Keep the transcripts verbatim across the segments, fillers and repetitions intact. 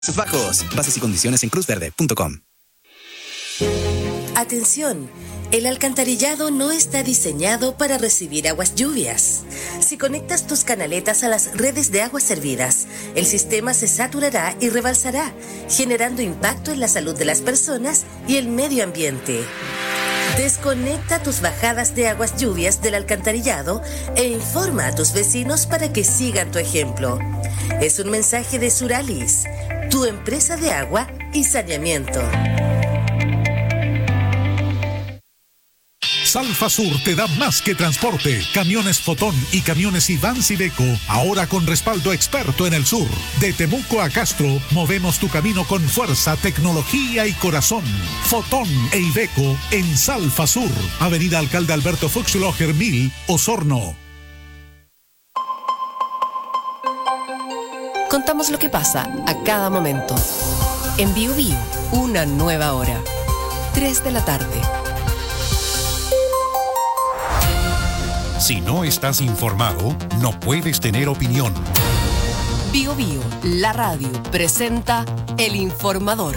Bajos, bases y condiciones en cruz verde punto com. Atención, el alcantarillado no está diseñado para recibir aguas lluvias. Si conectas tus canaletas a las redes de aguas servidas, el sistema se saturará y rebalsará, generando impacto en la salud de las personas y el medio ambiente. Desconecta tus bajadas de aguas lluvias del alcantarillado e informa a tus vecinos para que sigan tu ejemplo. Es un mensaje de Suralis, tu empresa de agua y saneamiento. Salfasur te da más que transporte. Camiones Fotón y camiones Iván Iveco, ahora con respaldo experto en el sur. De Temuco a Castro, movemos tu camino con fuerza, tecnología y corazón. Fotón e Iveco en Salfasur. Avenida Alcalde Alberto Fuchsloger mil, Osorno. Contamos lo que pasa a cada momento. En Bio Bio, una nueva hora. tres de la tarde. Si no estás informado, no puedes tener opinión. Bio Bio, la radio, presenta El Informador.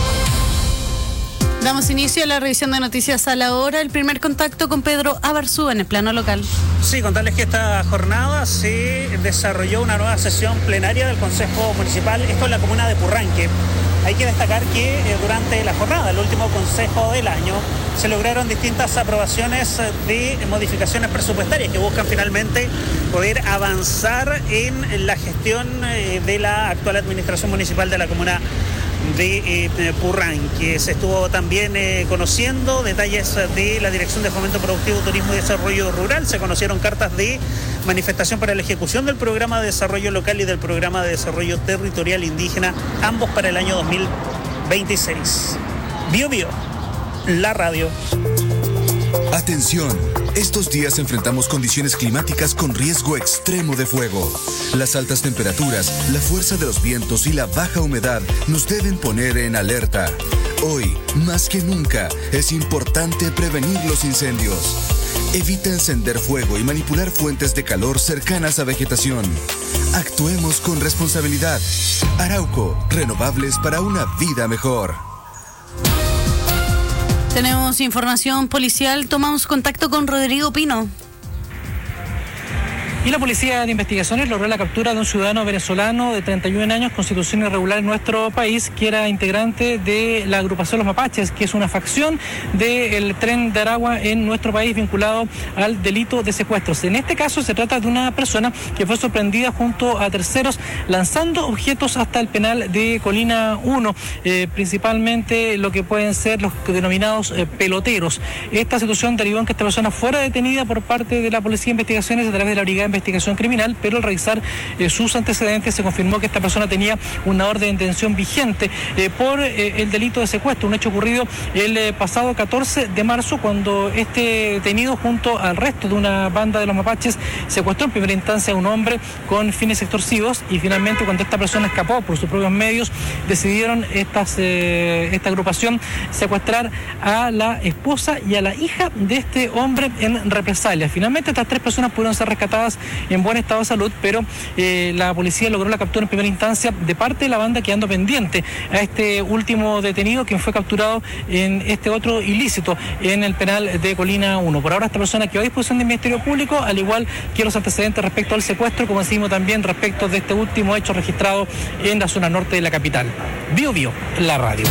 Damos inicio a la revisión de noticias a la hora. El primer contacto con Pedro Abarzúa en el plano local. Sí, contarles que esta jornada se desarrolló una nueva sesión plenaria del Consejo Municipal, esto en la comuna de Purranque. Hay que destacar que eh, durante la jornada, el último consejo del año, se lograron distintas aprobaciones de modificaciones presupuestarias que buscan finalmente poder avanzar en la gestión eh, de la actual administración municipal de la comuna de eh, Purranque. Se estuvo también eh, conociendo detalles de la Dirección de Fomento Productivo, Turismo y Desarrollo Rural. Se conocieron cartas de manifestación para la ejecución del Programa de Desarrollo Local y del Programa de Desarrollo Territorial Indígena, ambos para el año dos mil veintiséis. Bio Bio, la radio. Atención, estos días enfrentamos condiciones climáticas con riesgo extremo de fuego. Las altas temperaturas, la fuerza de los vientos y la baja humedad nos deben poner en alerta. Hoy, más que nunca, es importante prevenir los incendios. Evita encender fuego y manipular fuentes de calor cercanas a vegetación. Actuemos con responsabilidad. Arauco, renovables para una vida mejor. Tenemos información policial, tomamos contacto con Rodrigo Pino. Y la Policía de Investigaciones logró la captura de un ciudadano venezolano de treinta y un años, constitución irregular en nuestro país, que era integrante de la agrupación Los Mapaches, que es una facción del Tren de Aragua en nuestro país vinculado al delito de secuestros. En este caso se trata de una persona que fue sorprendida junto a terceros lanzando objetos hasta el penal de Colina uno, eh, principalmente lo que pueden ser los denominados eh, peloteros. Esta situación derivó en que esta persona fuera detenida por parte de la Policía de Investigaciones a través de la Brigada de Investigación Criminal, pero al revisar eh, sus antecedentes se confirmó que esta persona tenía una orden de detención vigente eh, por eh, el delito de secuestro, un hecho ocurrido el eh, pasado catorce de marzo, cuando este detenido junto al resto de una banda de los mapaches secuestró en primera instancia a un hombre con fines extorsivos, y finalmente cuando esta persona escapó por sus propios medios decidieron estas, eh, esta agrupación secuestrar a la esposa y a la hija de este hombre en represalia. Finalmente estas tres personas pudieron ser rescatadas en buen estado de salud, pero eh, la policía logró la captura en primera instancia de parte de la banda, quedando pendiente a este último detenido, quien fue capturado en este otro ilícito en el penal de Colina uno. Por ahora esta persona quedó a disposición del Ministerio Público, al igual que los antecedentes respecto al secuestro, como decimos también respecto de este último hecho registrado en la zona norte de la capital. Bio Bio, la radio.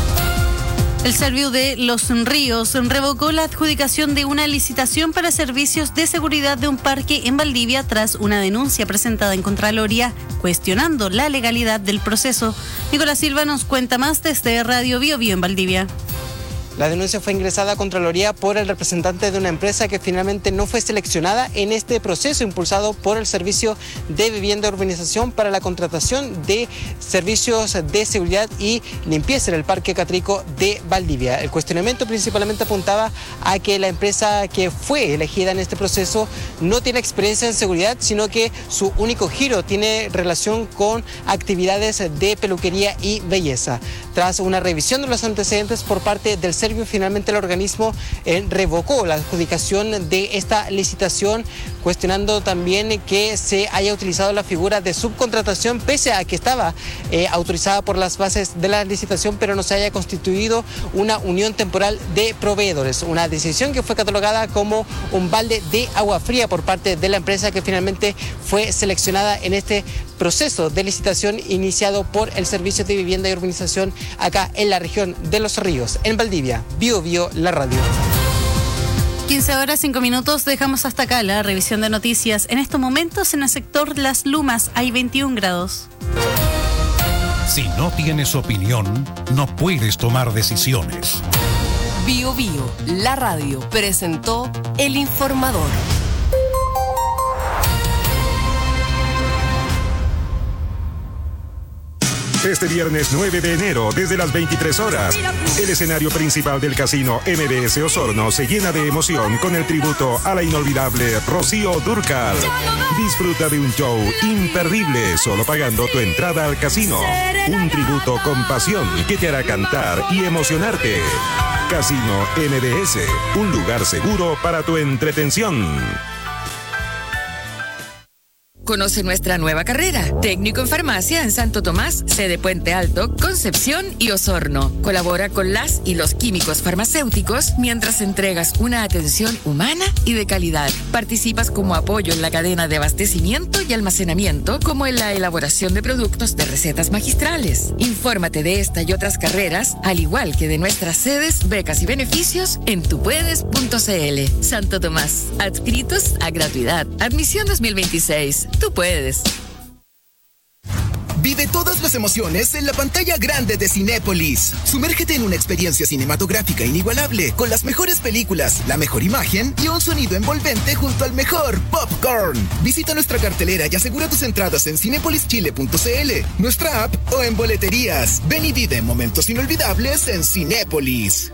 El Serviu de Los Ríos revocó la adjudicación de una licitación para servicios de seguridad de un parque en Valdivia tras una denuncia presentada en Contraloría cuestionando la legalidad del proceso. Nicolás Silva nos cuenta más desde Radio Bio Bio en Valdivia. La denuncia fue ingresada a Contraloría por el representante de una empresa que finalmente no fue seleccionada en este proceso impulsado por el Servicio de Vivienda y Urbanización para la contratación de servicios de seguridad y limpieza en el Parque Catrico de Valdivia. El cuestionamiento principalmente apuntaba a que la empresa que fue elegida en este proceso no tiene experiencia en seguridad, sino que su único giro tiene relación con actividades de peluquería y belleza. Tras una revisión de los antecedentes por parte del Servicio Servio, finalmente el organismo eh, revocó la adjudicación de esta licitación, cuestionando también que se haya utilizado la figura de subcontratación, pese a que estaba eh, autorizada por las bases de la licitación, pero no se haya constituido una unión temporal de proveedores. Una decisión que fue catalogada como un balde de agua fría por parte de la empresa que finalmente fue seleccionada en este proceso de licitación iniciado por el Servicio de Vivienda y Urbanización acá en la región de Los Ríos, en Valdivia. Bio Bio, la radio. quince horas, cinco minutos, dejamos hasta acá la revisión de noticias. En estos momentos en el sector Las Lumas hay veintiún grados. Si no tienes opinión, no puedes tomar decisiones. Bio Bio, la radio, presentó El Informador. Este viernes nueve de enero, desde las veintitrés horas, el escenario principal del casino M B S Osorno se llena de emoción con el tributo a la inolvidable Rocío Dúrcal. Disfruta de un show imperdible solo pagando tu entrada al casino. Un tributo con pasión que te hará cantar y emocionarte. Casino M B S, un lugar seguro para tu entretención. Conoce nuestra nueva carrera, técnico en farmacia en Santo Tomás, sede Puente Alto, Concepción y Osorno. Colabora con las y los químicos farmacéuticos mientras entregas una atención humana y de calidad. Participas como apoyo en la cadena de abastecimiento y almacenamiento, como en la elaboración de productos de recetas magistrales. Infórmate de esta y otras carreras, al igual que de nuestras sedes, becas y beneficios en tupuedes punto cl. Santo Tomás, adscritos a gratuidad. Admisión dos mil veintiséis. Tú puedes. Vive todas las emociones en la pantalla grande de Cinépolis. Sumérgete en una experiencia cinematográfica inigualable, con las mejores películas, la mejor imagen y un sonido envolvente junto al mejor popcorn. Visita nuestra cartelera y asegura tus entradas en cinépolis chile punto cl, nuestra app o en boleterías. Ven y vive momentos inolvidables en Cinépolis.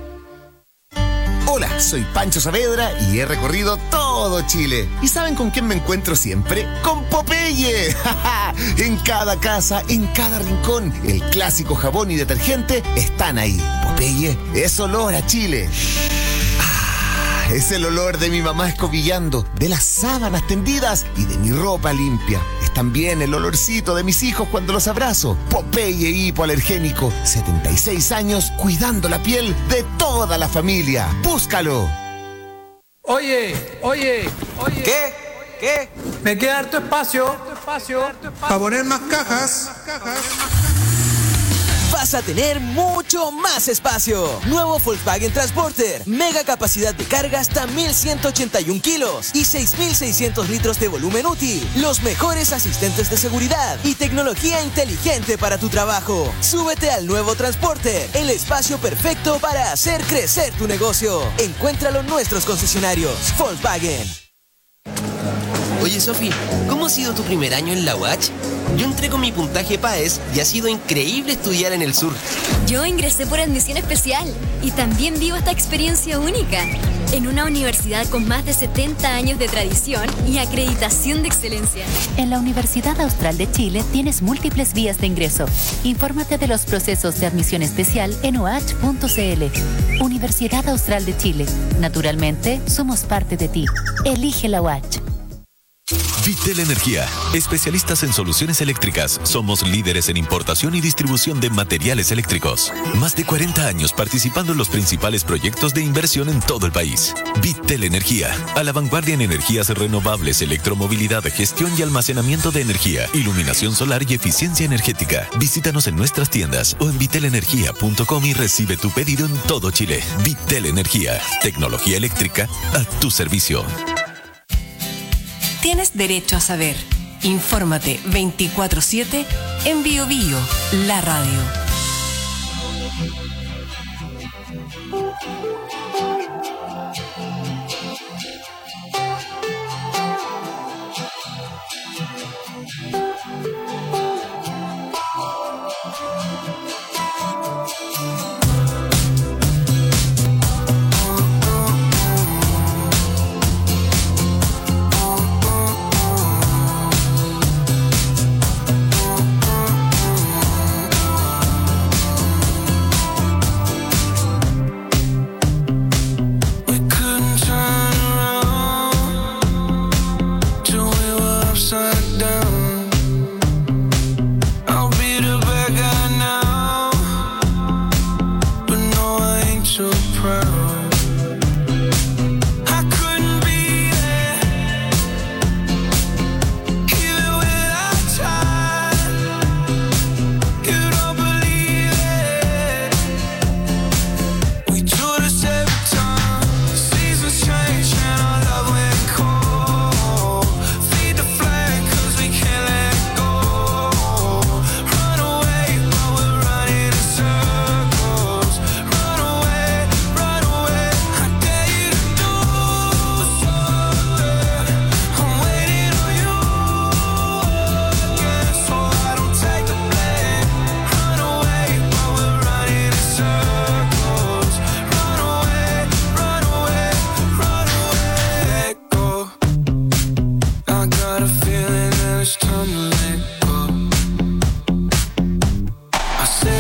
Hola, soy Pancho Saavedra y he recorrido todo Chile. ¿Y saben con quién me encuentro siempre? ¡Con Popeye! En cada casa, en cada rincón, el clásico jabón y detergente están ahí. Popeye es olor a Chile. Ah, es el olor de mi mamá escobillando, de las sábanas tendidas y de mi ropa limpia. Es también el olorcito de mis hijos cuando los abrazo. Popeye hipoalergénico, setenta y seis años cuidando la piel de toda la familia. ¡Búscalo! Oye, oye, oye. ¿Qué? ¿Qué? Me queda harto espacio, espacio, para poner más cajas. Vas a tener mucho más espacio. Nuevo Volkswagen Transporter. Mega capacidad de carga hasta mil ciento ochenta y un kilos y seis mil seiscientos litros de volumen útil. Los mejores asistentes de seguridad y tecnología inteligente para tu trabajo. Súbete al nuevo Transporter, el espacio perfecto para hacer crecer tu negocio. Encuéntralo en nuestros concesionarios. Volkswagen. Oye, Sofi, ¿cómo ha sido tu primer año en la U A C? Yo entré con mi puntaje PAES y ha sido increíble estudiar en el sur. Yo ingresé por admisión especial y también vivo esta experiencia única en una universidad con más de setenta años de tradición y acreditación de excelencia. En la Universidad Austral de Chile tienes múltiples vías de ingreso. Infórmate de los procesos de admisión especial en u a c punto c l. Universidad Austral de Chile. Naturalmente, somos parte de ti. Elige la U A C. Vitel Energía, especialistas en soluciones eléctricas. Somos líderes en importación y distribución de materiales eléctricos. Más de cuarenta años participando en los principales proyectos de inversión en todo el país. Vitel Energía, a la vanguardia en energías renovables, electromovilidad, gestión y almacenamiento de energía, iluminación solar y eficiencia energética. Visítanos en nuestras tiendas o en vitel energía punto com y recibe tu pedido en todo Chile. Vitel Energía, tecnología eléctrica a tu servicio. Tienes derecho a saber. Infórmate veinticuatro siete en Bio Bio, la radio.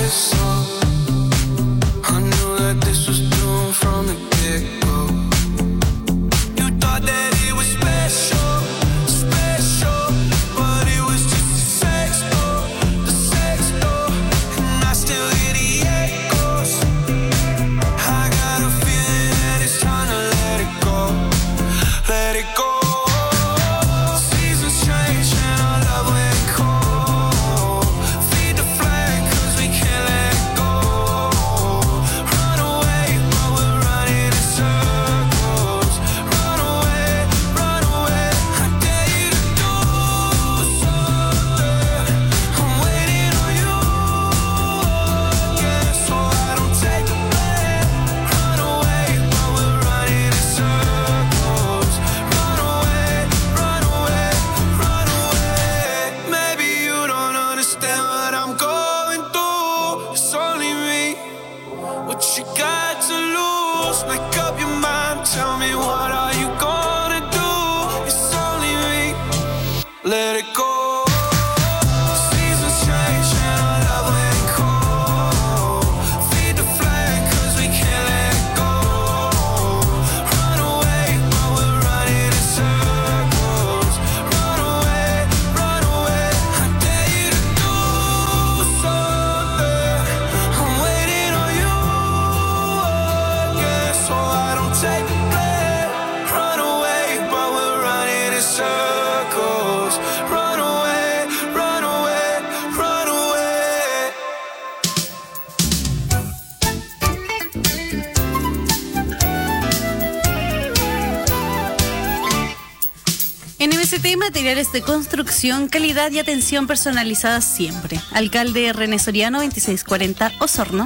En M S T Materiales de Construcción, calidad y atención personalizada siempre. Alcalde René Soriano, veintiséis cuarenta, Osorno.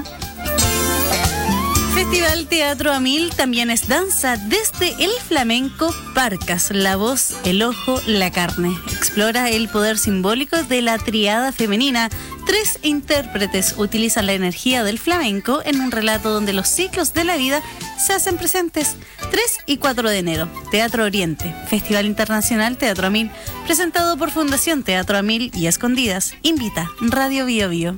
Festival Teatro Amil también es danza desde el flamenco Parcas, la voz, el ojo, la carne. Explora el poder simbólico de la triada femenina. Tres intérpretes utilizan la energía del flamenco en un relato donde los ciclos de la vida se hacen presentes. tres y cuatro de enero, Teatro Oriente, Festival Internacional Teatro Amil, presentado por Fundación Teatro Amil y Escondidas. Invita Radio Bio Bio.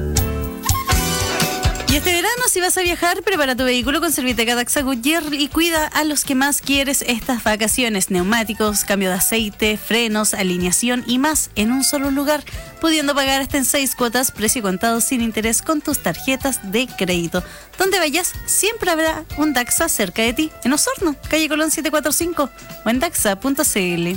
Y este verano, si vas a viajar, prepara tu vehículo con Serviteca Daxa Goodyear y cuida a los que más quieres estas vacaciones. Neumáticos, cambio de aceite, frenos, alineación y más en un solo lugar, pudiendo pagar hasta en seis cuotas, precio contado sin interés con tus tarjetas de crédito. Donde vayas, siempre habrá un Daxa cerca de ti. En Osorno, calle Colón setecientos cuarenta y cinco o en daxa punto c l.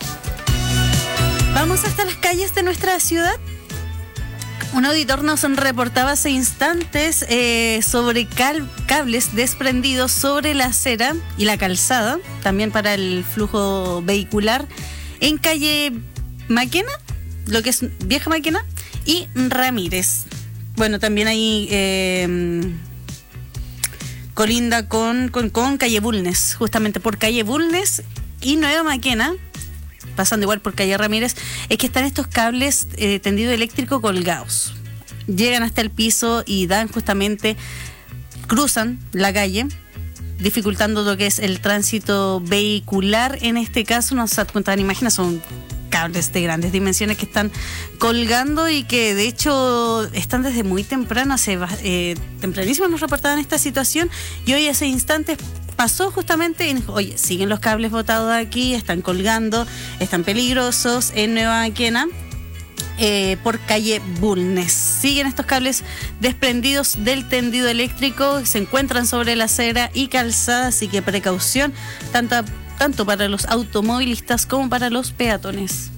Vamos hasta las calles de nuestra ciudad. Un auditor nos reportaba hace instantes eh, sobre cal- cables desprendidos sobre la acera y la calzada, también para el flujo vehicular, en calle Maquena, lo que es Vieja Maquena, y Ramírez. Bueno, también ahí eh, colinda con, con, con calle Bulnes, justamente por calle Bulnes y Nueva Maquena, pasando igual por calle Ramírez, es que están estos cables eh, tendido eléctrico colgados. Llegan hasta el piso y dan justamente, cruzan la calle, dificultando lo que es el tránsito vehicular. En este caso, no se adjuntan imágenes, son cables de grandes dimensiones que están colgando y que de hecho están desde muy temprano, hace eh, tempranísimo nos reportaban esta situación y hoy hace instantes pasó justamente, en, oye, siguen los cables botados aquí, están colgando, están peligrosos en Nueva Maquena, eh, por calle Bulnes. Siguen estos cables desprendidos del tendido eléctrico, se encuentran sobre la acera y calzada, así que precaución, tanto, tanto para los automovilistas como para los peatones.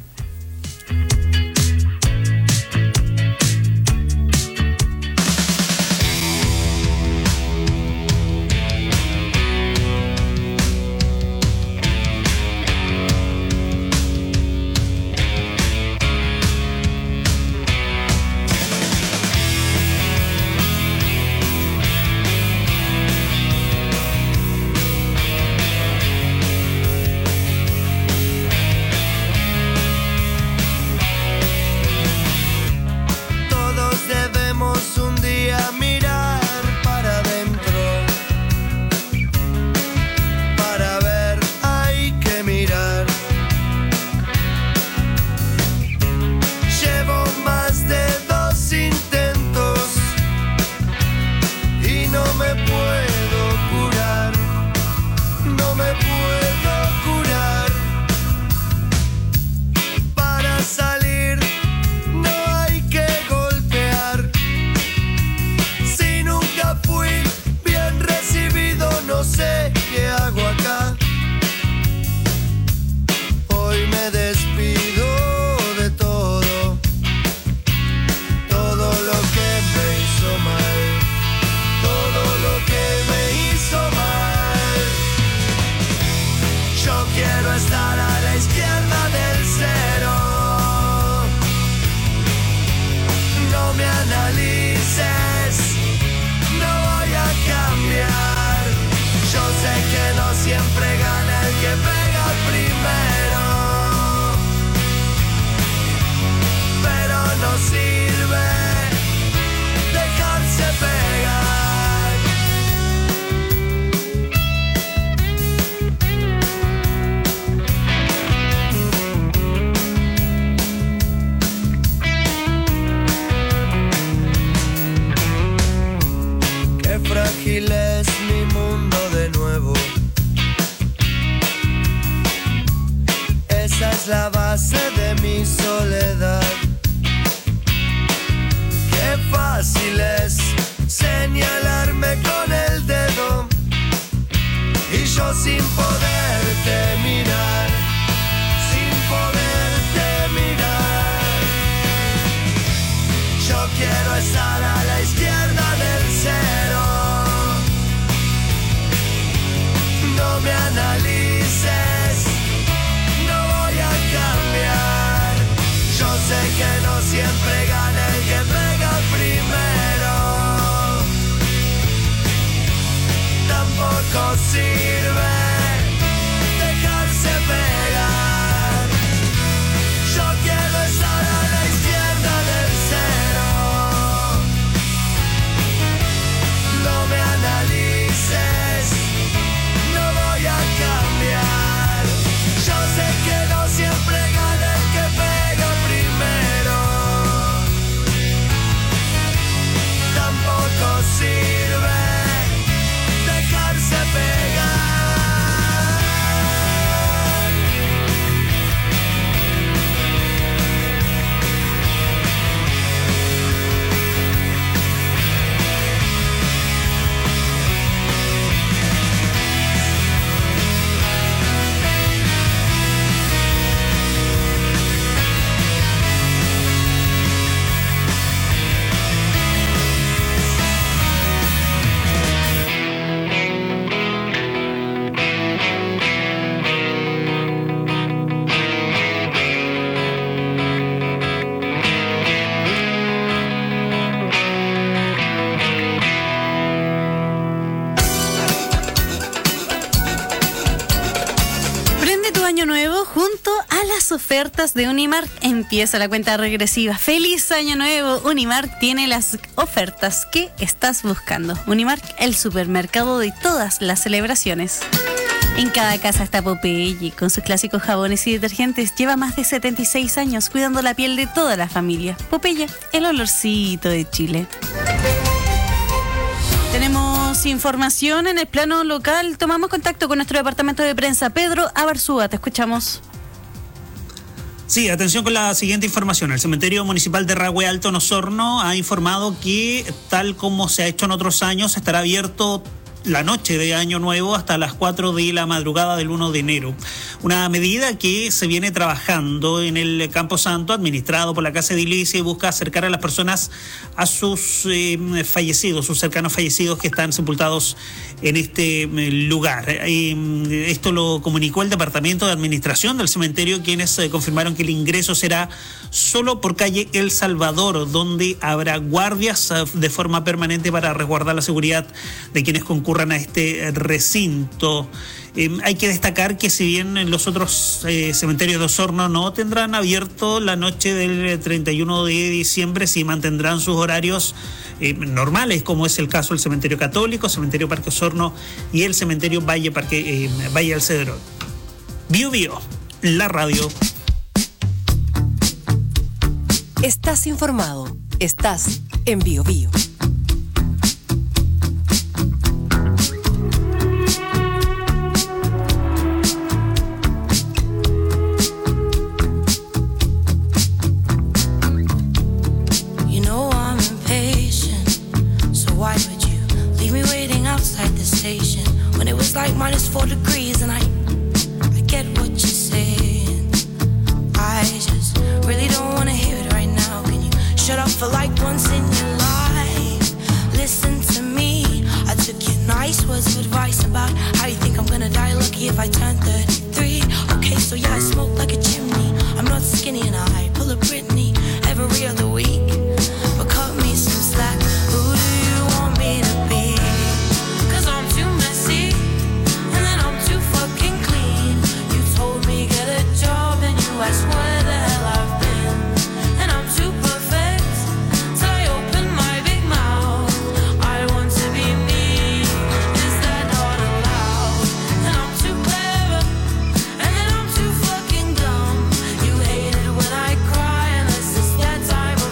vigiles mi mundo de nuevo. Esa es la base de mi soledad. Qué fácil es señalarme con el dedo y yo sin poderte mirar, sin poderte mirar. Yo quiero estar a la izquierda del cero. No me analices, no voy a cambiar. Yo sé que no siempre gana el que pega primero. Tampoco sirve dejarse pegar. Yo quiero estar a la izquierda del cero. No me analices, no voy a cambiar. Yo sé que no siempre gana el que pega primero. Tampoco sirve dejarse pegar. Ofertas de Unimark, empieza la cuenta regresiva. ¡Feliz año nuevo! Unimark tiene las ofertas que estás buscando. Unimark, el supermercado de todas las celebraciones. En cada casa está Popeye, con sus clásicos jabones y detergentes. Lleva más de setenta y seis años cuidando la piel de toda la familia. Popeye, el olorcito de Chile. Tenemos información en el plano local. Tomamos contacto con nuestro departamento de prensa. Pedro Abarzúa, te escuchamos. Sí, atención con la siguiente información. El Cementerio Municipal de Rahue Alto en Osorno ha informado que, tal como se ha hecho en otros años, estará abierto la noche de Año Nuevo hasta las cuatro de la madrugada del primero de enero. Una medida que se viene trabajando en el Campo Santo, administrado por la Casa de Iglesia, y busca acercar a las personas a sus eh, fallecidos, sus cercanos fallecidos que están sepultados en este eh, lugar. Eh, esto lo comunicó el Departamento de Administración del cementerio, quienes eh, confirmaron que el ingreso será solo por calle El Salvador, donde habrá guardias eh, de forma permanente para resguardar la seguridad de quienes concurran a este recinto. Eh, hay que destacar que si bien los otros eh, cementerios de Osorno no tendrán abierto la noche del treinta y uno de diciembre, sí mantendrán sus horarios eh, normales, como es el caso del Cementerio Católico, Cementerio Parque Osorno y el Cementerio Valle Parque eh, Valle del Cedrón. Bio Bio, la radio. Estás informado, estás en Bio Bio. Like minus four degrees and I I get what you're saying. I just really don't want to hear it right now. Can you shut up for like once in your life? Listen to me. I took your nice words of advice about how you think I'm gonna die lucky if I turn thirty-three. Okay, so yeah, I smoke like a chimney. I'm not skinny and I pull a Britney every other week. But cut me some slack. Who do you want me to be? Cause I'm too messy. That's where the hell I've been. And I'm too perfect, so I open my big mouth. I want to be me, is that not allowed? And I'm too clever, and then I'm too fucking dumb. You hate it when I cry, unless it's that time of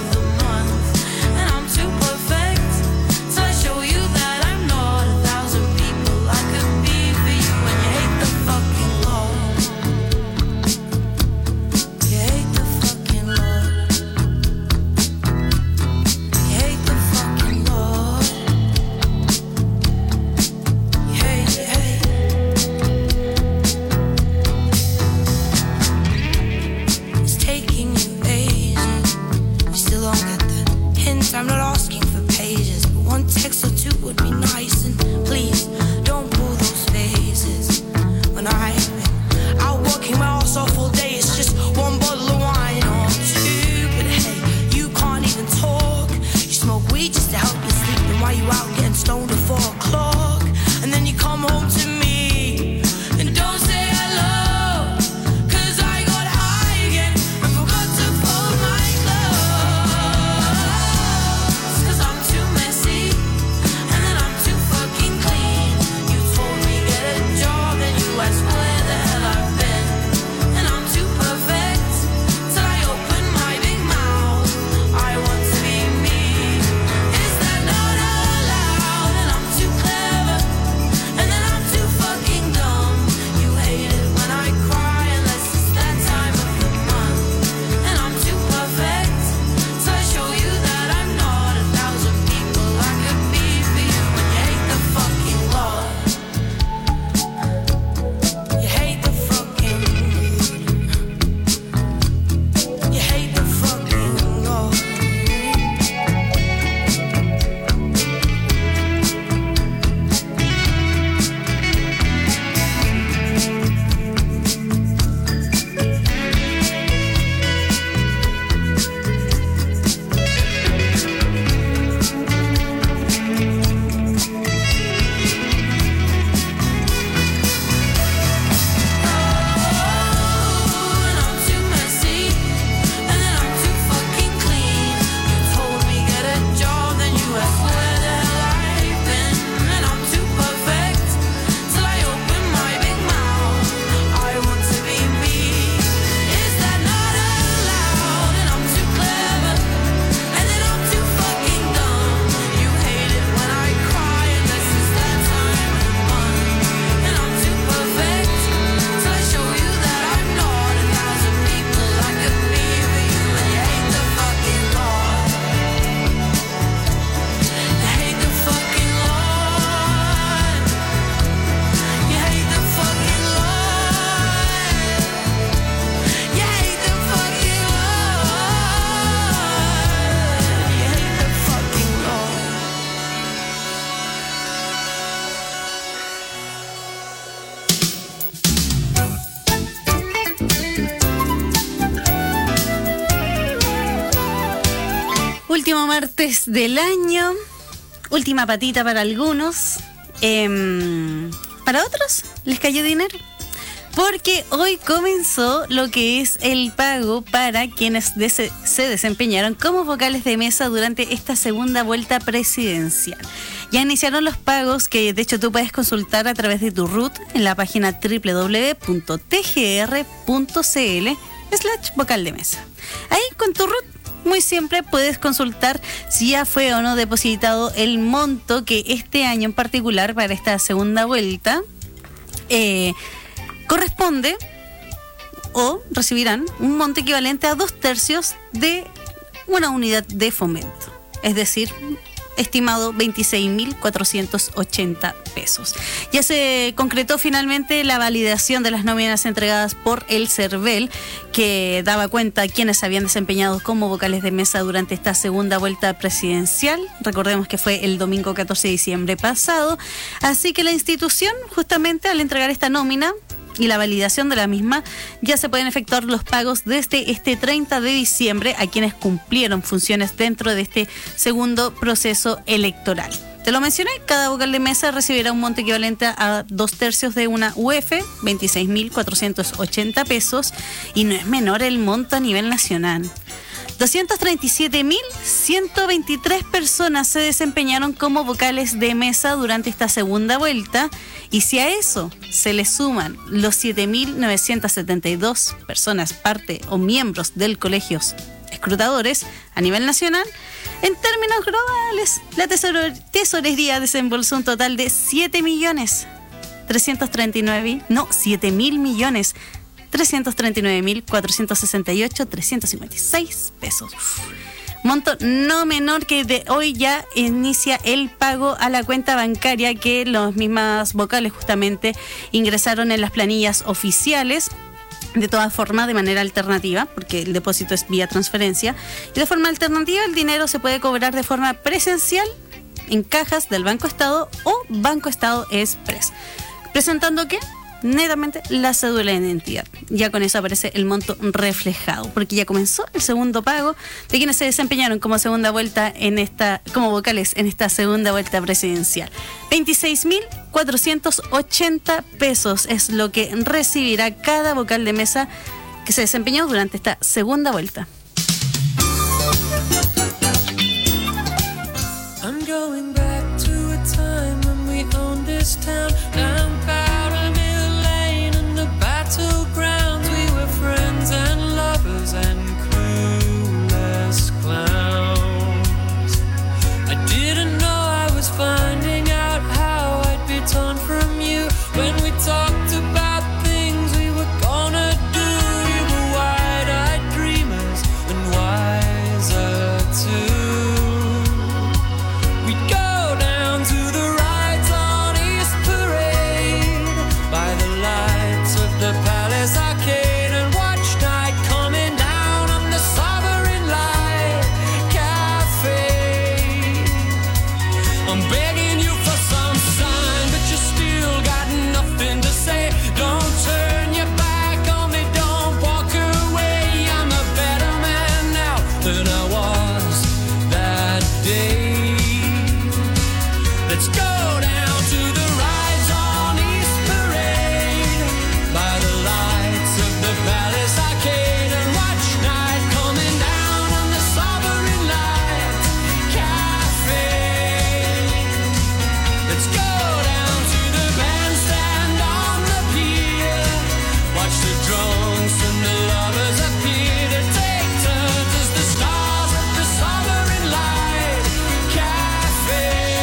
help you sleeping while you out getting stoned at four o'clock. And then you come home to me and don't say hello, 'cause I got high again and forgot to fold my clothes. 'Cause I'm too messy and then I'm too fucking clean. You told me get a job and you asked where the hell I've been. And I'm too perfect till I open my big mouth. I want to be me. Is that not allowed? And I'm too clever and then I'm too fucking dumb. You hate it when I cry unless it's that time of the month. And I'm too perfect till I show you that I'm not a thousand people I could be for you. And you hate the fucking law. You hate the fucking You hate the fucking law. And I'm too messy and then I'm too fucking clean. You told me get a job, then you asked where the hell I've been. And I'm too perfect till I open my big mouth. I want to be me. Is that not allowed? And I'm too clever and then I'm too fucking dumb. You hate it when I cry unless it's that time of the month. And I'm too perfect till I show you that I'm not a thousand people I could be for you. And you hate the fucking law. You hate the fucking law. You hate the fucking law. You hate the fucking law. You hate the fucking law. Último martes del año, última patita para algunos, em, para otros les cayó dinero, porque hoy comenzó lo que es el pago para quienes dese- se desempeñaron como vocales de mesa durante esta segunda vuelta presidencial. Ya iniciaron los pagos que de hecho tú puedes consultar a través de tu R U T en la página doble u doble u doble u punto t g r punto c l slash vocal de mesa. Ahí con tu R U T, muy simple, puedes consultar si ya fue o no depositado el monto que este año en particular para esta segunda vuelta eh, corresponde o recibirán un monto equivalente a dos tercios de una unidad de fomento, es decir, estimado veintiséis mil cuatrocientos ochenta pesos. Ya se concretó finalmente la validación de las nóminas entregadas por el CERVEL, que daba cuenta a quienes habían desempeñado como vocales de mesa durante esta segunda vuelta presidencial. Recordemos que fue el domingo catorce de diciembre pasado. Así que la institución, justamente al entregar esta nómina y la validación de la misma, ya se pueden efectuar los pagos desde este treinta de diciembre a quienes cumplieron funciones dentro de este segundo proceso electoral. Te lo mencioné, cada vocal de mesa recibirá un monto equivalente a dos tercios de una U F, veintiséis mil cuatrocientos ochenta pesos, y no es menor el monto a nivel nacional. doscientas treinta y siete mil ciento veintitrés personas se desempeñaron como vocales de mesa durante esta segunda vuelta, y si a eso se le suman los siete mil novecientas setenta y dos personas parte o miembros del colegios escrutadores a nivel nacional, en términos globales, la tesor- tesorería desembolsó un total de siete millones trescientos treinta y nueve, no, siete mil millones trescientos treinta y nueve mil cuatrocientos sesenta y ocho trescientos cincuenta y seis pesos. Monto no menor que de hoy ya inicia el pago a la cuenta bancaria que los mismas vocales justamente ingresaron en las planillas oficiales. De todas formas, de manera alternativa, porque el depósito es vía transferencia, y de forma alternativa el dinero se puede cobrar de forma presencial en cajas del Banco Estado o Banco Estado Express. ¿Presentando qué? netamente la cédula de identidad. Ya con eso aparece el monto reflejado, porque ya comenzó el segundo pago de quienes se desempeñaron como segunda vuelta en esta, como vocales en esta segunda vuelta presidencial. veintiséis mil cuatrocientos ochenta pesos es lo que recibirá cada vocal de mesa que se desempeñó durante esta segunda vuelta. I'm going back to a time when we owned this town. Down Powder Mill Lane and the battlegrounds. We were friends and lovers and clueless clowns. I didn't know I was finding out how I'd be torn from you when we talked about things we were gonna do. You were wide-eyed dreamers and wiser too. The Palace Arcade and watch night coming down on the Sovereign Light Cafe. I'm begging you for some sign, but you still got nothing to say. Don't turn your back on me, don't walk away. I'm a better man now than I was that day. Let's go down to the rides on East Parade by the lights of the Palace Arcade and watch night coming down on the Sovereign Light Cafe. Let's go down to the bandstand on the pier, watch the drunks and the lovers appear to take turns as the stars of the Sovereign Light Cafe.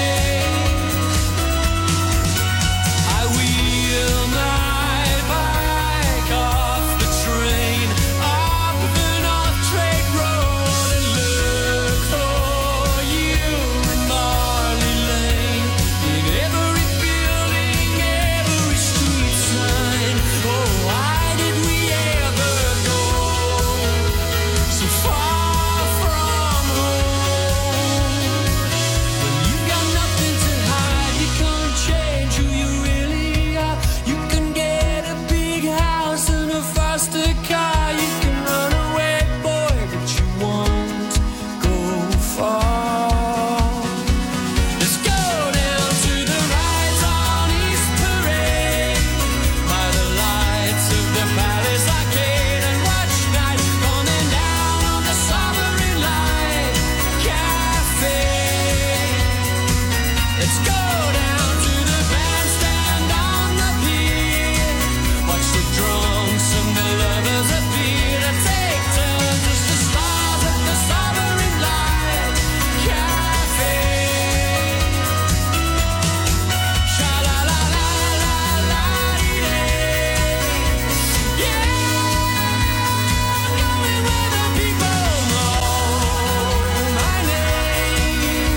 I wheel my bike off the train, off the North Trade Road, and look for you in Marley Lane, in every building, every street sign. Oh, why did we ever go so far from home? When you got nothing to hide, you can't change who you really are. You can get a big house and a faster car. You can run away, boy, but you won't go far. Let's go down to the rides on East Parade by the lights of the Palace Arcade and watch night coming down on the Sovereign Light Cafe. Let's go down to the bandstand on the pier, watch the drunks and the lovers appear to take turns as the stars of the Sovereign Light Cafe. Sha-la-la-la-la-la-dee-day. Yeah, going where the people know my name.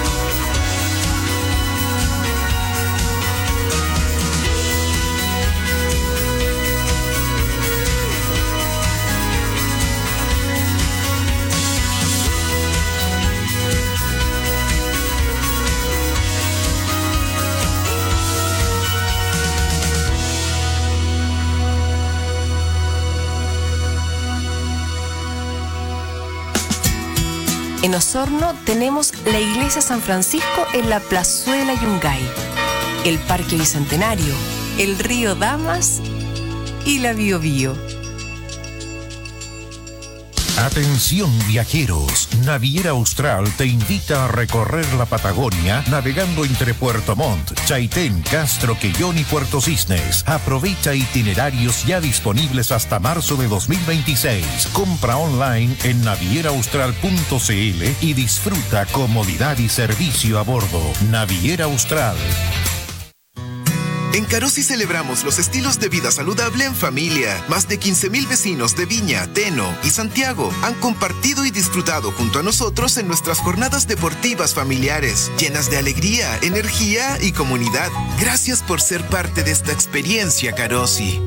En Osorno tenemos la Iglesia San Francisco en la Plazuela Yungay, el Parque Bicentenario, el Río Damas y la Biobío. Atención viajeros, Naviera Austral te invita a recorrer la Patagonia navegando entre Puerto Montt, Chaitén, Castro, Quellón y Puerto Cisnes. Aprovecha itinerarios ya disponibles hasta marzo de dos mil veintiséis. Compra online en naviera austral punto c l y disfruta comodidad y servicio a bordo. Naviera Austral. En Carosi celebramos los estilos de vida saludable en familia. Más de quince mil vecinos de Viña, Teno y Santiago han compartido y disfrutado junto a nosotros en nuestras jornadas deportivas familiares, llenas de alegría, energía y comunidad. Gracias por ser parte de esta experiencia, Carosi.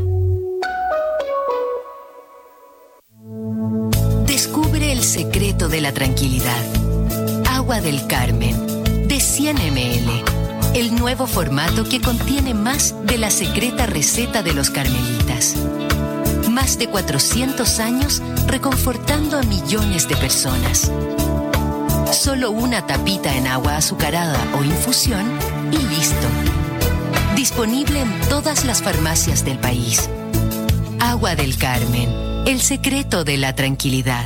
Descubre el secreto de la tranquilidad. Agua del Carmen, de cien mililitros. el nuevo formato que contiene más de la secreta receta de los carmelitas. Más de cuatrocientos años reconfortando a millones de personas. Solo una tapita en agua azucarada o infusión y listo. Disponible en todas las farmacias del país. Agua del Carmen, el secreto de la tranquilidad.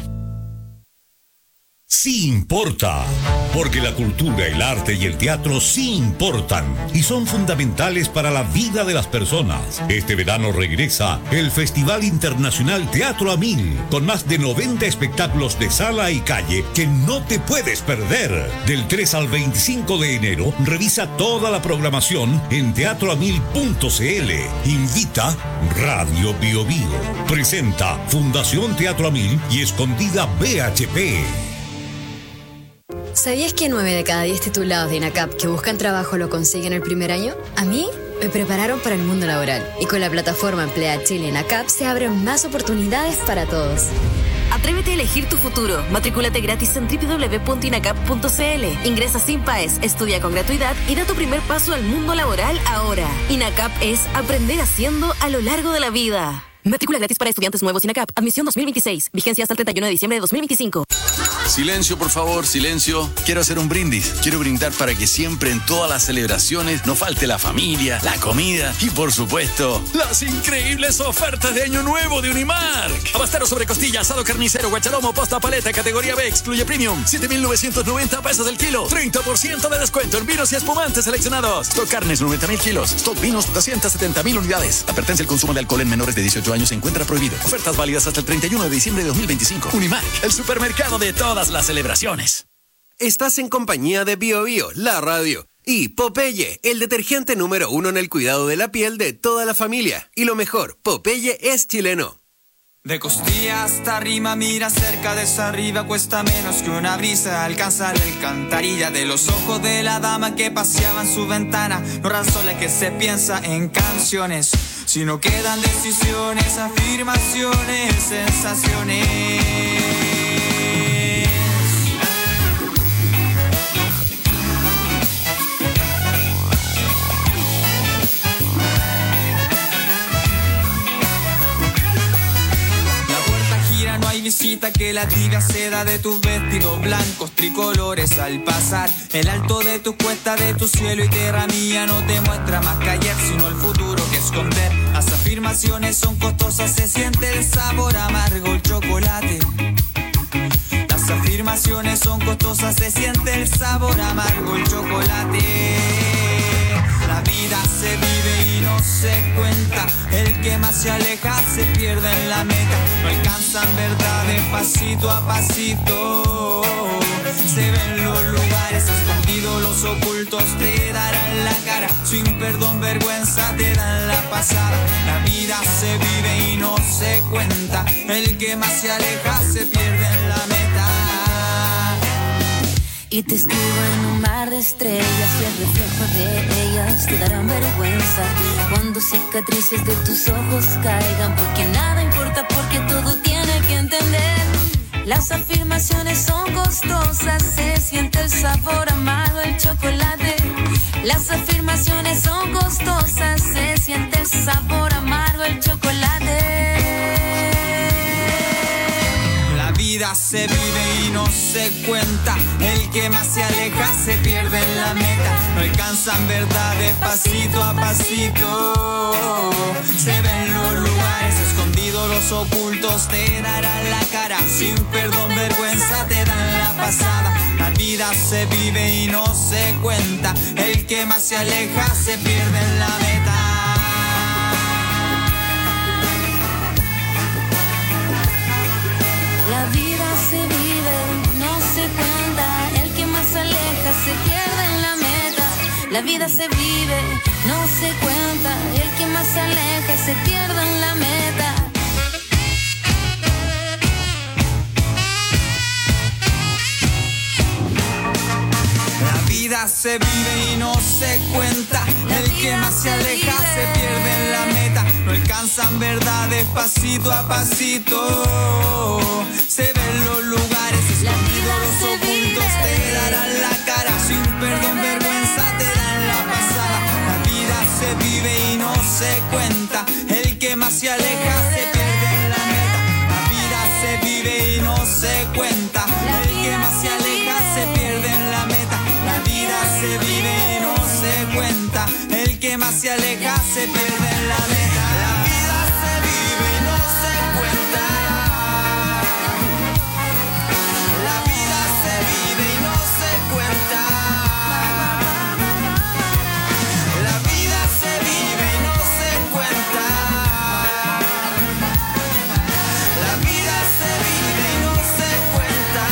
Sí importa, porque la cultura, el arte y el teatro sí importan y son fundamentales para la vida de las personas. Este verano regresa el Festival Internacional Teatro a Mil, con más de noventa espectáculos de sala y calle que no te puedes perder. Del tres al veinticinco de enero, revisa toda la programación en teatro a mil punto c l. Invita Radio Bio Bio. Presenta Fundación Teatro a Mil y Escondida B H P. ¿Sabías que nueve de cada diez titulados de INACAP que buscan trabajo lo consiguen el primer año? A mí me prepararon para el mundo laboral y con la plataforma Emplea Chile INACAP se abren más oportunidades para todos. Atrévete a elegir tu futuro. Matrículate gratis en doble u doble u doble u punto inacap punto c l. Ingresa sin PAES, estudia con gratuidad y da tu primer paso al mundo laboral ahora. INACAP es aprender haciendo a lo largo de la vida. Matrícula gratis para estudiantes nuevos INACAP. Admisión dos mil veintiséis. Vigencia hasta el treinta y uno de diciembre de dos mil veinticinco. Silencio, por favor, silencio. Quiero hacer un brindis. Quiero brindar para que siempre en todas las celebraciones no falte la familia, la comida y, por supuesto, las increíbles ofertas de Año Nuevo de Unimark. Abastero sobre costilla, asado carnicero, guachalomo, posta paleta, categoría B, excluye premium. siete mil novecientos noventa pesos el kilo. treinta por ciento de descuento en vinos y espumantes seleccionados. Stock carnes, noventa mil kilos. Stock vinos, doscientas setenta mil unidades. Advertencia: el consumo de alcohol en menores de dieciocho años se encuentra prohibido. Ofertas válidas hasta el treinta y uno de diciembre de dos mil veinticinco. Unimark, el supermercado de todas las celebraciones. Estás en compañía de Bio Bio, la radio, y Popeye, el detergente número uno en el cuidado de la piel de toda la familia. Y lo mejor, Popeye es chileno. De costilla hasta arriba, mira cerca de esa arriba, cuesta menos que una brisa alcanzar la alcantarilla de los ojos de la dama que paseaba en su ventana. No razona que se piensa en canciones, sino quedan decisiones, afirmaciones, sensaciones. No hay visita que la diga seda de tus vestidos blancos tricolores al pasar. El alto de tus cuestas, de tu cielo y tierra mía no te muestra más que ayer, sino el futuro que esconder. Las afirmaciones son costosas, se siente el sabor amargo, el chocolate. Las afirmaciones son costosas, se siente el sabor amargo, el chocolate. La vida se vive y no se cuenta. El que más se aleja se pierde en la meta. No alcanzan verdades pasito a pasito. Se ven los lugares escondidos, los ocultos te darán la cara. Sin perdón, vergüenza te dan la pasada. La vida se vive y no se cuenta. El que más se aleja se pierde en la meta. Y te escribo en un mar de estrellas y el reflejo de ellas te darán vergüenza cuando cicatrices de tus ojos caigan, porque nada importa, porque todo tiene que entender. Las afirmaciones son costosas, se siente el sabor amargo, el chocolate. Las afirmaciones son costosas, se siente el sabor amargo, el chocolate. La vida se vive y no se cuenta. El que más se aleja se pierde en la meta. No alcanzan verdades pasito a pasito. Se ven los lugares escondidos, los ocultos te darán la cara. Sin perdón, vergüenza te dan la pasada. La vida se vive y no se cuenta. El que más se aleja se pierde en la meta. La vida se vive, no se cuenta. El que más se aleja se pierde en la meta. La vida se vive, no se cuenta. El que más se aleja se pierde en la meta. La vida se vive y no se cuenta. El que más se aleja se pierde en la meta. No alcanzan verdades pasito a pasito. Se ven los lugares escondidos, los ocultos te darán la cara. Sin perdón, vergüenza te dan la paz. se cuenta. El que más se aleja se pierde en la meta. La vida se vive y no se cuenta. El que más se aleja se pierde en la meta. La vida se vive y no se cuenta. El que más se aleja se pierde en la meta. La vida se vive y no se cuenta. La vida se vive y no se cuenta. La vida se vive y no se cuenta. La vida se vive y no se cuenta.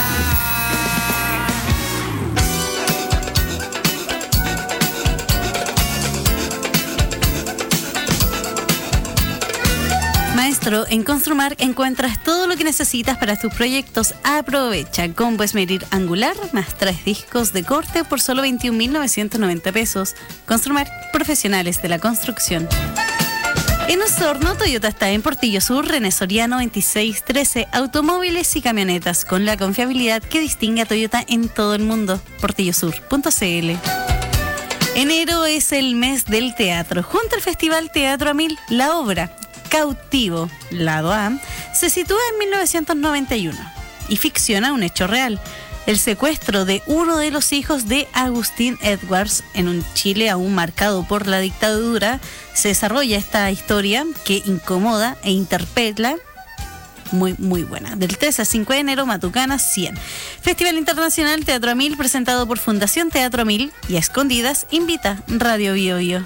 Maestro, en Construmark encuentras todo lo que necesitas para tus proyectos. Aprovecha combo esmeril angular más tres discos de corte por solo veintiún mil novecientos noventa pesos. Construmark, profesionales de la construcción. En Osorno, Toyota está en Portillo Sur, René Soriano veintiséis trece, automóviles y camionetas con la confiabilidad que distingue a Toyota en todo el mundo. portillo sur punto c l. Enero es el mes del teatro. Junto al Festival Teatro a Mil, la obra Cautivo, lado A, se sitúa en mil novecientos noventa y uno y ficciona un hecho real: el secuestro de uno de los hijos de Agustín Edwards. En un Chile aún marcado por la dictadura, se desarrolla esta historia que incomoda e interpela. Muy, muy buena. Del tres al cinco de enero, Matucana cien. Festival Internacional Teatro a Mil, presentado por Fundación Teatro a Mil y a escondidas, invita Radio Bio Bio.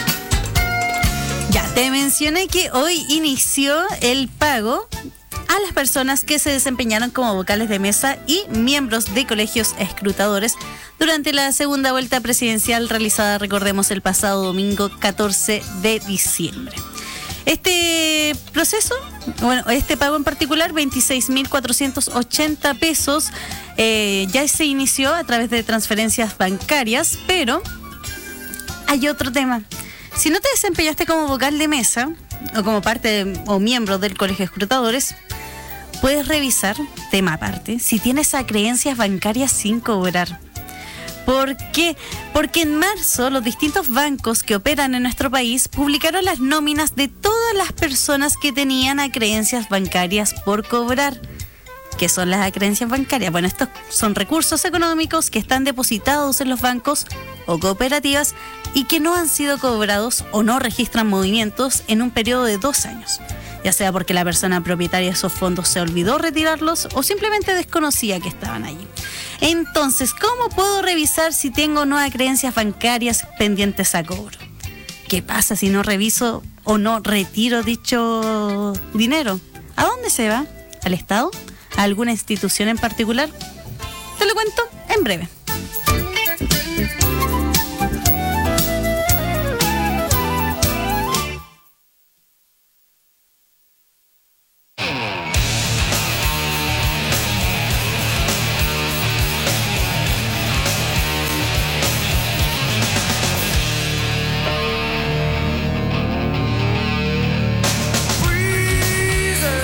Ya, te mencioné que hoy inició el pago a las personas que se desempeñaron como vocales de mesa y miembros de colegios escrutadores durante la segunda vuelta presidencial realizada, recordemos, el pasado domingo catorce de diciembre. Este proceso, bueno, este pago en particular, veintiséis mil cuatrocientos ochenta pesos, eh, ya se inició a través de transferencias bancarias, pero hay otro tema. Si no te desempeñaste como vocal de mesa o como parte de, o miembro del colegio de escrutadores, puedes revisar, tema aparte, si tienes acreencias bancarias sin cobrar. ¿Por qué? Porque en marzo los distintos bancos que operan en nuestro país publicaron las nóminas de todas las personas que tenían acreencias bancarias por cobrar. ¿Qué son las acreencias bancarias? Bueno, estos son recursos económicos que están depositados en los bancos o cooperativas y que no han sido cobrados o no registran movimientos en un periodo de dos años. Ya sea porque la persona propietaria de esos fondos se olvidó retirarlos o simplemente desconocía que estaban allí. Entonces, ¿cómo puedo revisar si tengo o no acreencias bancarias pendientes a cobro? ¿Qué pasa si no reviso o no retiro dicho dinero? ¿A dónde se va? ¿Al Estado? ¿A alguna institución en particular? Te lo cuento en breve.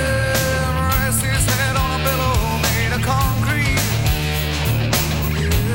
Rest his head on a pillow made of concrete.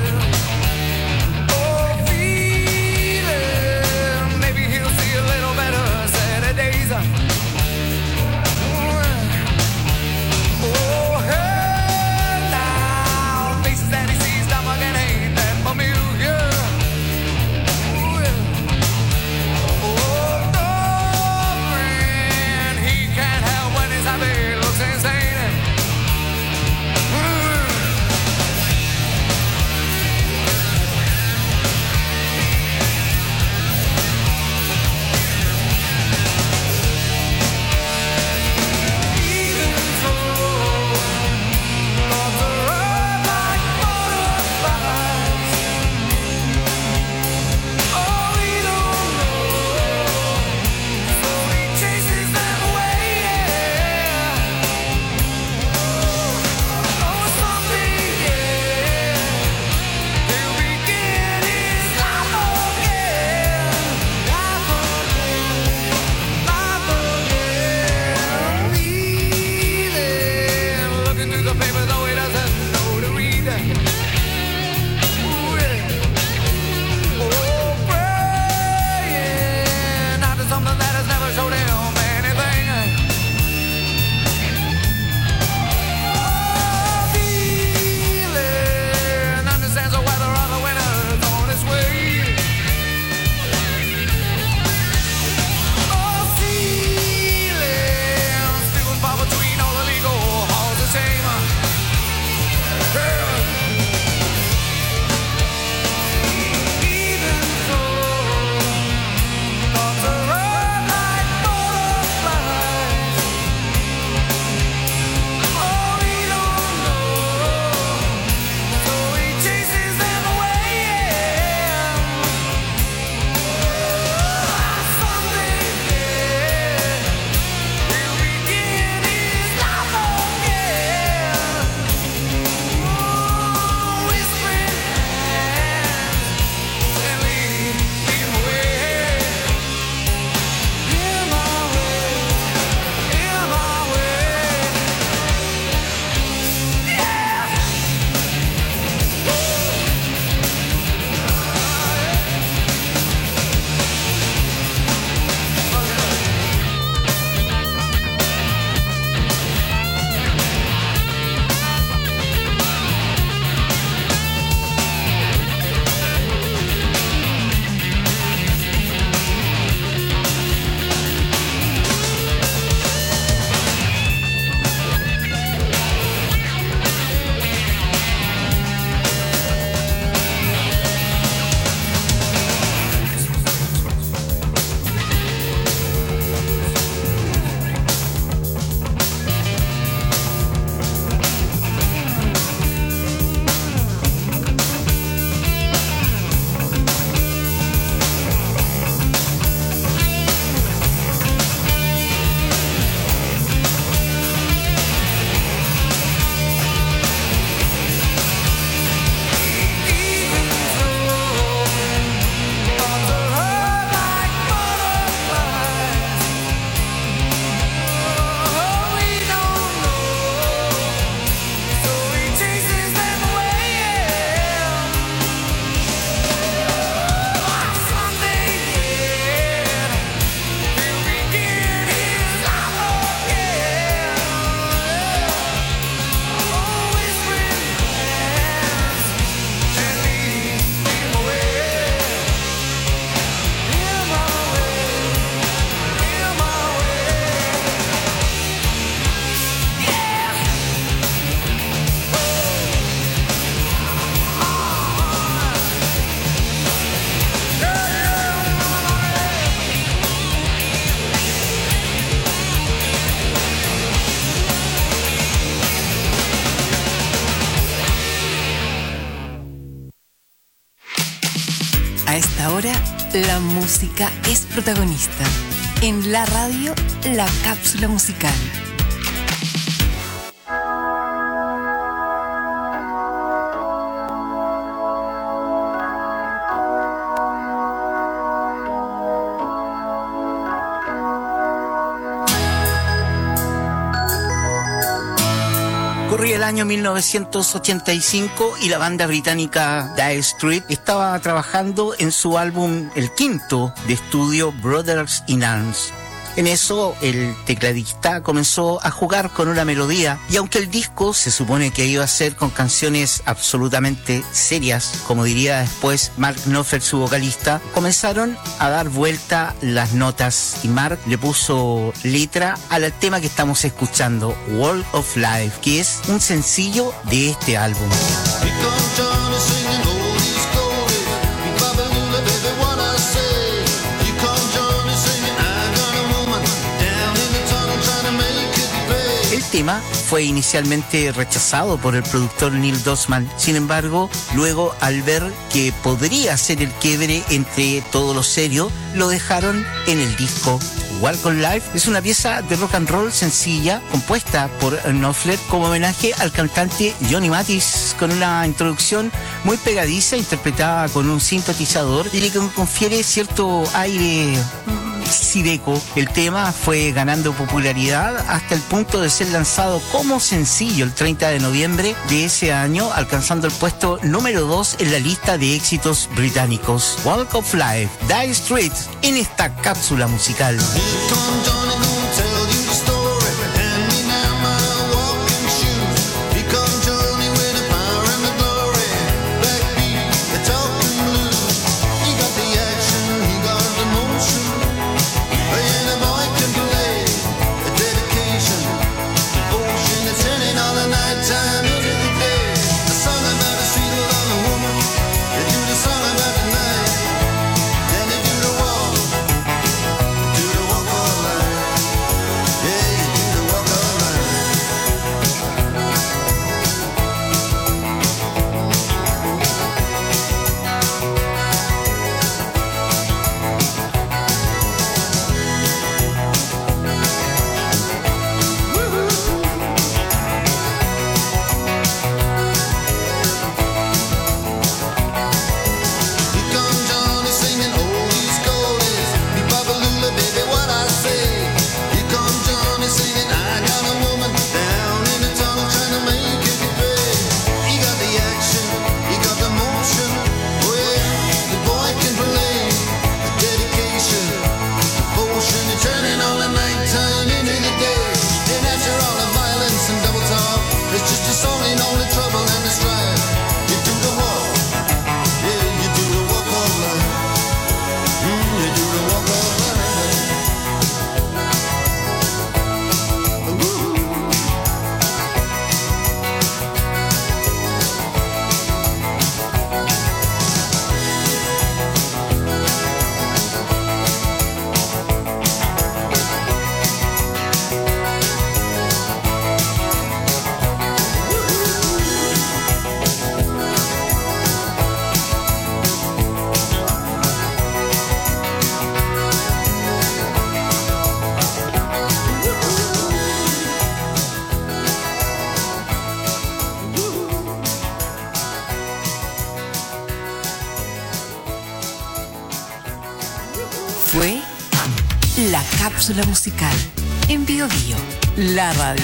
A esta hora, la música es protagonista. En la radio, la cápsula musical. Corría el año mil novecientos ochenta y cinco y la banda británica Dire Straits estaba trabajando en su álbum, el quinto de estudio, Brothers in Arms. En eso, el tecladista comenzó a jugar con una melodía, y aunque el disco se supone que iba a ser con canciones absolutamente serias, como diría después Mark Knopfler, su vocalista, comenzaron a dar vuelta las notas y Mark le puso letra al tema que estamos escuchando, World of Life, que es un sencillo de este álbum. El tema fue inicialmente rechazado por el productor Neil Dosman. Sin embargo, luego, al ver que podría ser el quiebre entre todo lo serio, lo dejaron en el disco. Walk on Life es una pieza de rock and roll sencilla, compuesta por Knopfler como homenaje al cantante Johnny Mathis, con una introducción muy pegadiza, interpretada con un sintetizador y que confiere cierto aire sideco. El tema fue ganando popularidad hasta el punto de ser lanzado como sencillo el treinta de noviembre de ese año, alcanzando el puesto número dos en la lista de éxitos británicos. Walk of Life, Dire Straits, en esta cápsula musical. Fue la cápsula musical en Bio Bio, la radio.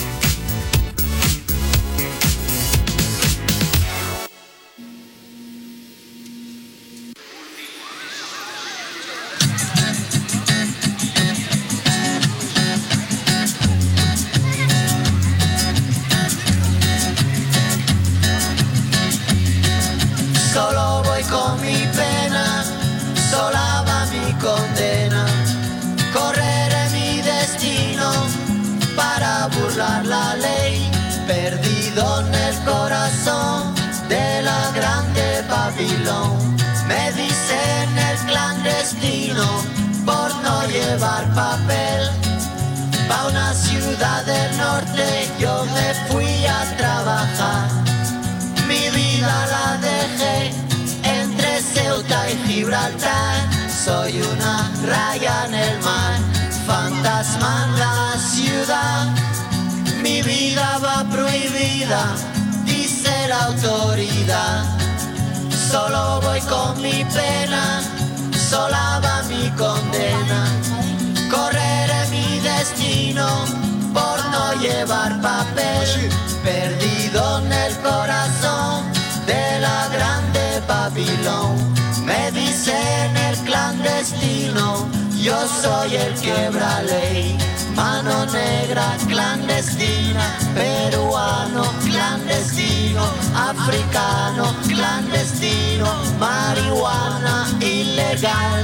Solo voy con mi pena, sola va mi condena. Correré mi destino para burlar la ley, perdido en el corazón de la grande Babilón. Me dicen el clandestino por no llevar papel. Pa' una ciudad del norte yo me fui a trabajar. Mi vida la dejé entre Ceuta y Gil. Gibraltar, soy una raya en el mar, fantasma en la ciudad. Mi vida va prohibida, dice la autoridad. Solo voy con mi pena, sola va mi condena. Correré mi destino por no llevar papel, perdido en el corazón de la grande Babilón. Me dicen el clandestino, yo soy el quebra ley. Mano negra clandestina, peruano clandestino, africano clandestino, marihuana ilegal.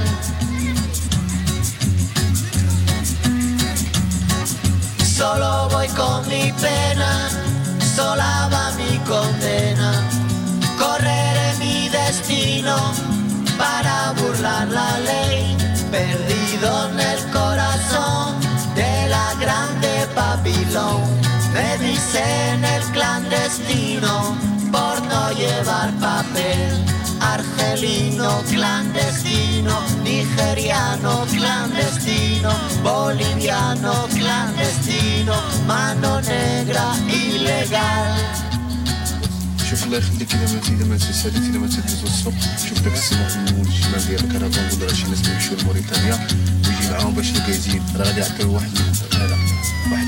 Solo voy con mi pena, sola va mi condena. Correré mi destino para burlar la ley, perdido en el corazón de la grande Babilón. Me dicen el clandestino por no llevar papel. Argelino clandestino, nigeriano clandestino, boliviano clandestino, mano negra ilegal. شوف الله يخليك اذا ما اذا ما تساليتي اذا ما تدوز الصبح شوف داك السماء في اليمين الشمال ديالك راه كنقول راه شي ناس كيمشيو لموريتانيا ويجي معاهم باش الكازين راه غادي يعطيو واحد هذا واحد.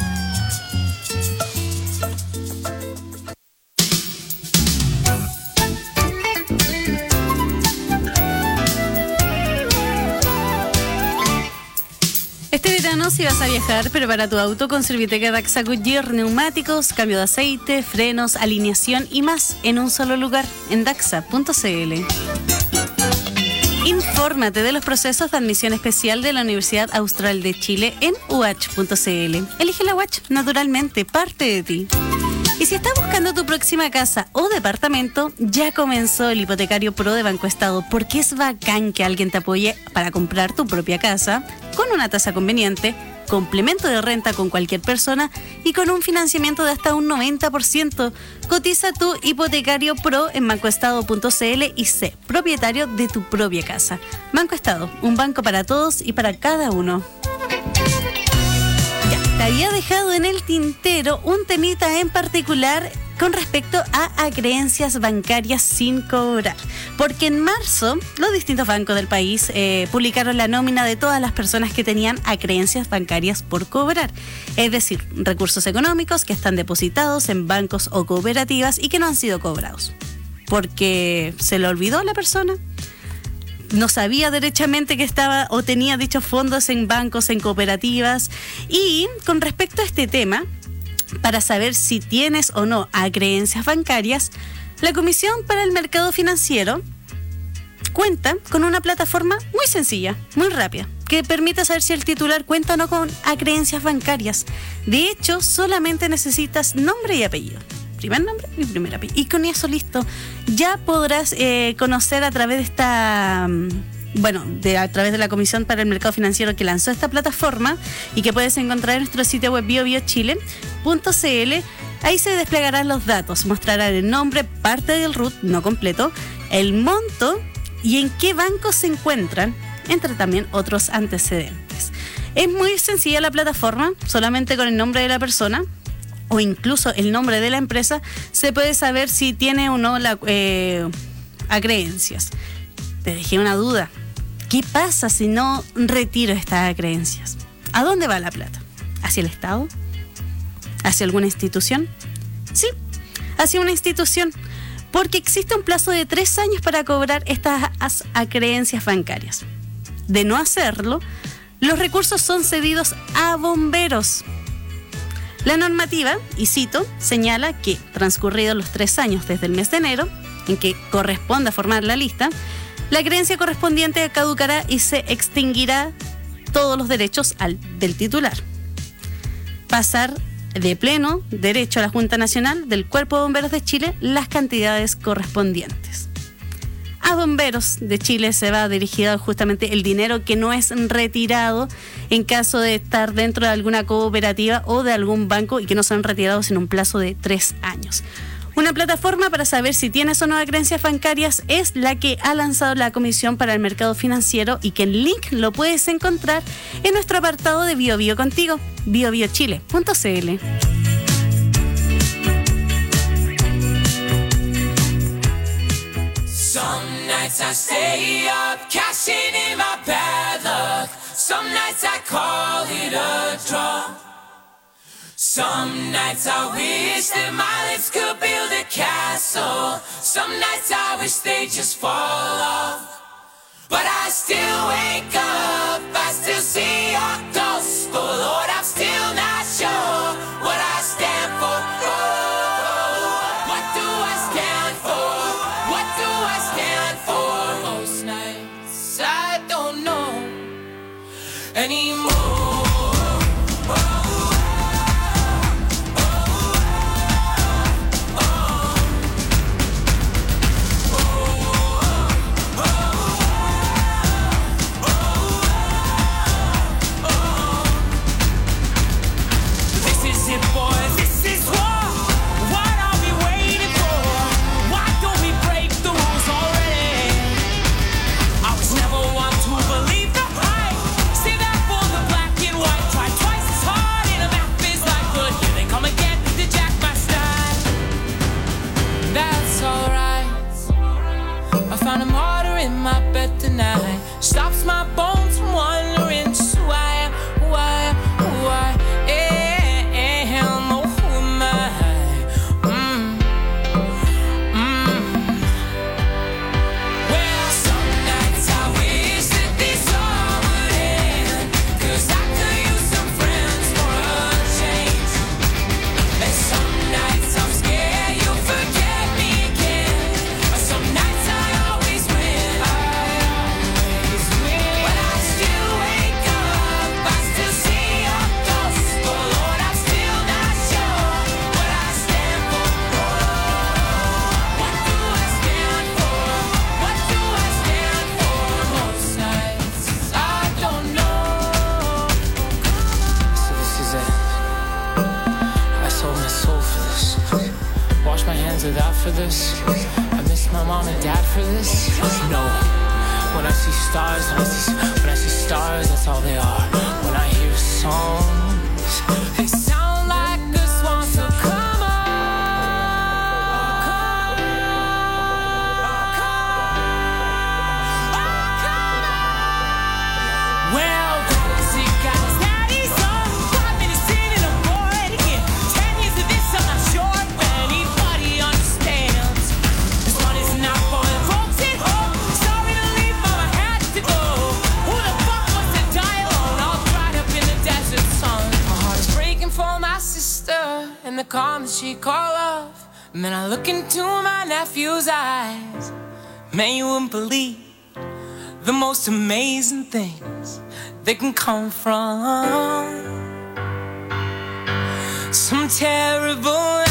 Este verano, si vas a viajar, prepara tu auto con Serviteca Daxa Goodyear, neumáticos, cambio de aceite, frenos, alineación y más en un solo lugar, en daxa punto c l. Infórmate de los procesos de admisión especial de la Universidad Austral de Chile en u h punto c l. Elige la U H, naturalmente, parte de ti. Y si estás buscando tu próxima casa o departamento, ya comenzó el Hipotecario Pro de Banco Estado, porque es bacán que alguien te apoye para comprar tu propia casa con una tasa conveniente, complemento de renta con cualquier persona y con un financiamiento de hasta un noventa por ciento. Cotiza tu Hipotecario Pro en bancoestado punto c l y sé propietario de tu propia casa. Banco Estado, un banco para todos y para cada uno. Te había dejado en el tintero un temita en particular con respecto a acreencias bancarias sin cobrar, porque en marzo los distintos bancos del país eh, publicaron la nómina de todas las personas que tenían acreencias bancarias por cobrar, es decir, recursos económicos que están depositados en bancos o cooperativas y que no han sido cobrados, porque se le olvidó a la persona, no sabía derechamente que estaba o tenía dichos fondos en bancos, en cooperativas. Y con respecto a este tema, para saber si tienes o no acreencias bancarias, la Comisión para el Mercado Financiero cuenta con una plataforma muy sencilla, muy rápida, que permite saber si el titular cuenta o no con acreencias bancarias. De hecho, solamente necesitas nombre y apellido. Primer nombre y primer apellido. Y con eso listo. Ya podrás eh, conocer a través de esta, bueno, de, a través de la Comisión para el Mercado Financiero que lanzó esta plataforma y que puedes encontrar en nuestro sitio web bio bio chile punto c l. Ahí se desplegarán los datos, mostrarán el nombre, parte del R U T, no completo, el monto y en qué banco se encuentran, entre también otros antecedentes. Es muy sencilla la plataforma, solamente con el nombre de la persona o incluso el nombre de la empresa, se puede saber si tiene o no la, eh, acreencias. Te dejé una duda. ¿Qué pasa si no retiro estas acreencias? ¿A dónde va la plata? ¿Hacia el Estado? ¿Hacia alguna institución? Sí, hacia una institución, porque existe un plazo de tres años para cobrar estas acreencias bancarias. De no hacerlo, los recursos son cedidos a bomberos. La normativa, y cito, señala que transcurridos los tres años desde el mes de enero, en que corresponde a formar la lista, la creencia correspondiente caducará y se extinguirá todos los derechos al, del titular. Pasar de pleno derecho a la Junta Nacional del Cuerpo de Bomberos de Chile las cantidades correspondientes. A Bomberos de Chile se va dirigido justamente el dinero que no es retirado en caso de estar dentro de alguna cooperativa o de algún banco y que no son retirados en un plazo de tres años. Una plataforma para saber si tienes o no creencias bancarias es la que ha lanzado la Comisión para el Mercado Financiero y que el link lo puedes encontrar en nuestro apartado de Bio Bio Contigo, bio bio chile punto c l. Some nights I stay up, cashing in my bad luck. Some nights I call it a draw. Some nights I wish that my lips could build a castle. Some nights I wish they just fall off. But I still wake up, I still see your ghost. Oh Lord, I'm still not sure what I stand for. Oh, what do I stand for? What do I stand for? Most nights I don't know anymore. Stops my bones from wondering just who I am, who I am, who I am. Oh, who am I? Mm. Mm. Well, some nights I wish that this all would end, 'cause I could use some friends for a change. And some nights I'm scared you'll forget me again. Some nights I always win. I out for this. I miss my mom and dad for this. No. When I see stars, when I see, when I see stars, that's all they are. When I hear songs, they sound like a swan, so come on. Well, that's it, guys. That is all. Five minutes in and I'm bored again. Ten years of this, I'm not sure. And the calm that she call off. And then I look into my nephew's eyes. Man, you wouldn't believe the most amazing things that can come from some terrible